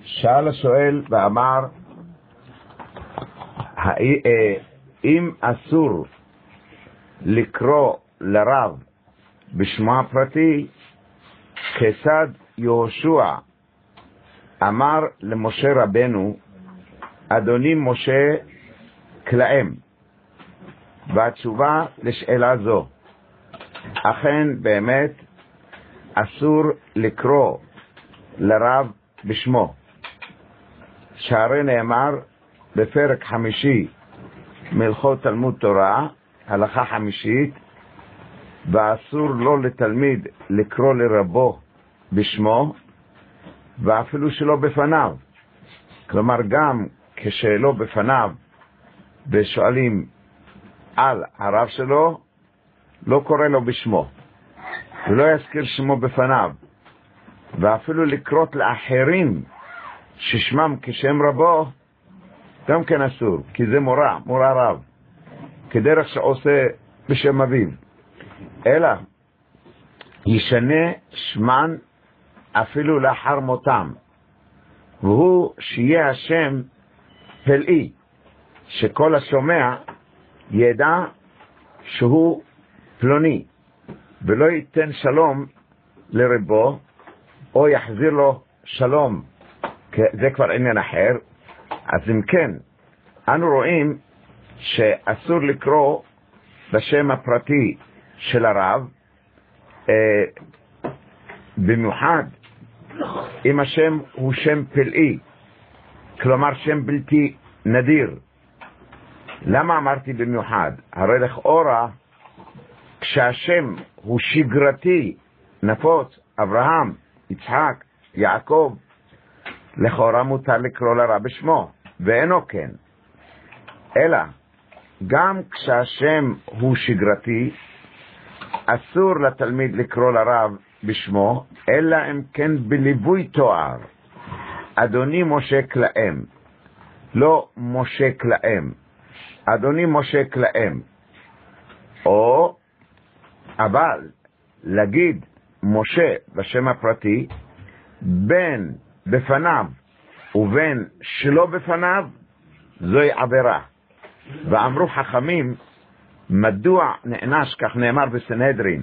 שאל השואל ואמר, אם אסור לקרוא לרב בשמו הפרטי, כיצד יהושע אמר למשה רבנו, אדוני משה כלאם? והתשובה לשאלה זו, אכן באמת אסור לקרוא לרב בשמו, שהרי נאמר בפרק 5 מהלכות תלמוד תורה, הלכה 5, ואסור לו לתלמיד לקרוא לרבו בשמו, ואפילו שלא בפניו. כלומר, גם כשלא בפניו ושואלים על הרב שלו, לא קורא לו בשמו ולא יזכיר שמו בפניו, ואפילו לקרות לאחרים ששמם כשם רבו גם כן אסור, כי זה מורה רב, כדרך שעושה בשם אביו, אלא ישנה שמן אפילו לאחר מותם, והוא שיהיה השם פלאי, שכל השומע ידע שהוא פלוני, ולא ייתן שלום לרבו או יחזיר לו שלום, זה כבר עניין אחר. אז אם כן, אנו רואים שאסור לקרוא בשם הפרטי של הרב, במיוחד אם השם הוא שם פלאי, כלומר שם בלתי נדיר. למה אמרתי במיוחד? הרי לכאורה כשהשם הוא שגרתי, נפוץ, אברהם, יצחק, יעקב, לכאורה מותר לקרוא לרב בשמו, ואינו כן. אלא גם כשהשם הוא שגרתי, אסור לתלמיד לקרוא לרב בשמו, אלא אם כן בליווי תואר, אדוני משה כלאם, לא משה כלאם, אדוני משה כלאם. או אבל להגיד משה בשם הפרטי בין בפניו ובין שלא בפניו, זוהי עבירה. ואמרו חכמים, מדוע נענש, כך נאמר בסנהדרין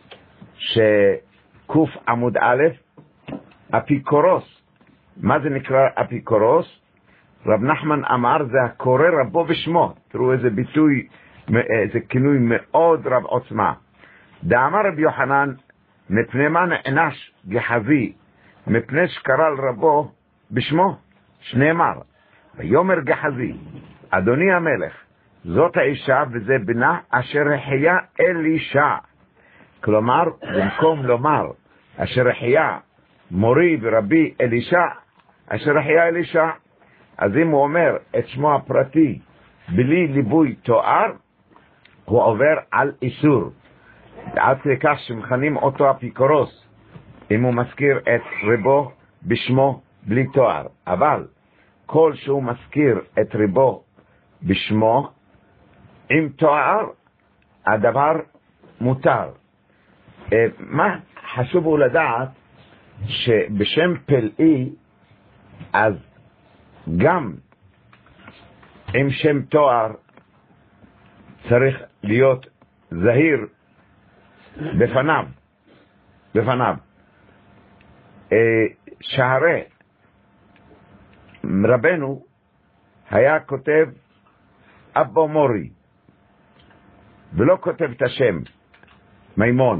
שקוף עמוד א', אפיקורוס. מה זה נקרא אפיקורוס? רב נחמן אמר, זה הקורא רבו בשמו. תראו איזה ביטוי, איזה כינוי מאוד רב עוצמה. דאמר רבי יוחנן, מפני מה נענש גחזי? מפני שקרא לרבו בשמו, שנאמר, ויאמר גחזי, אדוני המלך, זאת האישה וזה בנה אשר החיה אלישע. כלומר, במקום לומר אשר החיה מורי ורבי אלישע, אשר החיה אלישע, אז אם הוא אומר את שמו הפרטי בלי ליווי תואר, הוא עובר על איסור, עד לכך שמכנים אותו אפיקורוס אם הוא מזכיר את רבו בשמו בלי תואר. אבל כל שהוא מזכיר את רבו בשמו עם תואר, הדבר מותר. מה חשוב הוא לדעת, שבשם פלאי, אז גם עם שם תואר צריך להיות זהיר בפניו. שהרי רבנו היה כותב אבו מורי ולא כותב את השם מימון,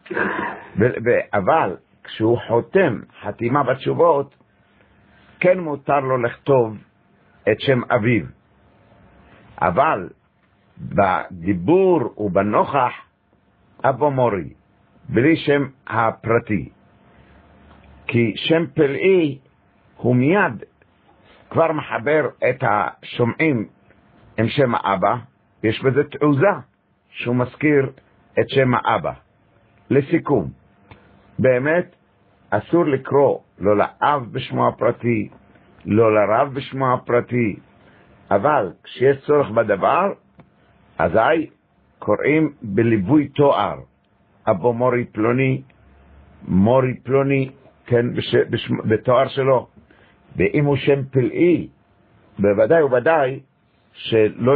אבל כשהוא חותם חתימה בתשובות כן מותר לו לכתוב את שם אביו, אבל בדיבור ובנוכח אבו מורי בלי שם הפרטי, כי שם פלאי הוא מיד כבר מחבר את השומעים עם שם האבא, יש בזה תעוזה שהוא מזכיר את שם האבא. לסיכום, באמת אסור לקרוא לא לאב בשמו הפרטי, לא לרב בשמו הפרטי, אבל כשיש צורך בדבר, אזי קוראים בליווי תואר, אבו מורי פלוני, מורי פלוני, כן, בתואר שלו, ואם הוא שם פלאי, בוודאי ובוודאי שלא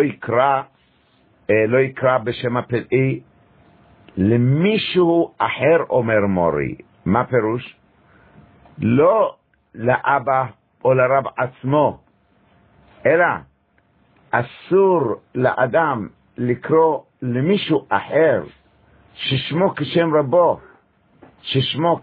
יקרא בשם הפלאי למישהו אחר, אומר מורי. מה פירוש? לא לאבא או לרב עצמו, אלא אסור לאדם לקרוא למישהו אחר ששמו כשם רבו, ששמו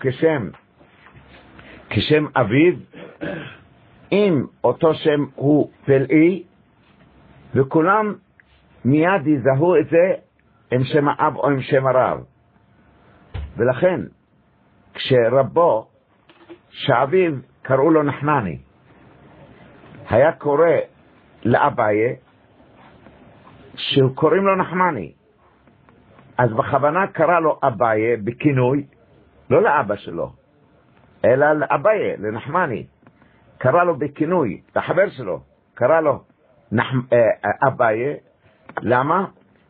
כשם אביו, אם אותו שם הוא פלאי, וכולם מיד יזהו את זה עם שם האב או עם שם הרב. ולכן כשרבו שאביו קראו לו נחמני, היה קורא לאביי שקוראים לו נחמני, אז בכוונה קרא לו אביי בכינוי, לא לאבא שלו, אלא לאביי, לנחמני. קרא לו בכינוי, לחבר שלו, קרא לו אביי. למה?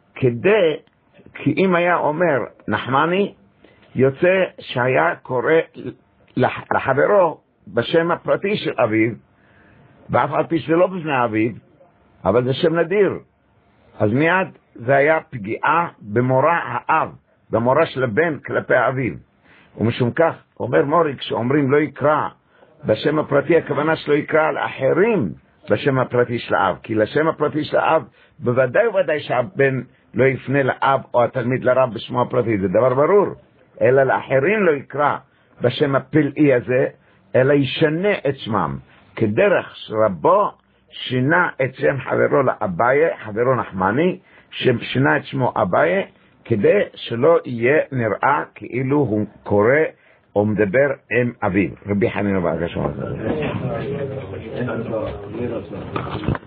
כי אם היה אומר נחמני, יוצא שהיה קורא לחברו בשם הפרטי של אביו, ואף על פי שזה לא בפני אביו, אבל זה שם נדיר. אז מיד זה היה פגיעה במורא האב, במורא של הבן כלפי אביו. ומשום כך, אומר מורי, כשאומרים לא יקרא בשם הפרטי, הכוונה שלא יקרא לאחרים בשם הפרטי של האב, כי לשם הפרטי של האב בוודאי ובוודאי שהבן לא יפנה לאב או התלמיד לרב בשמו הפרטי, זה דבר ברור. אלא לאחרים לא יקרא בשם הפלאי הזה, אלא ישנה את שמם, כדרך שרבו שינה את שם חברו לאביי, חברו נחמני, ששינה את שמו אביי, כדי שלא יהיה נראה כאילו הוא קורא או מדבר עם אביו. רבי חנינא בר גשם.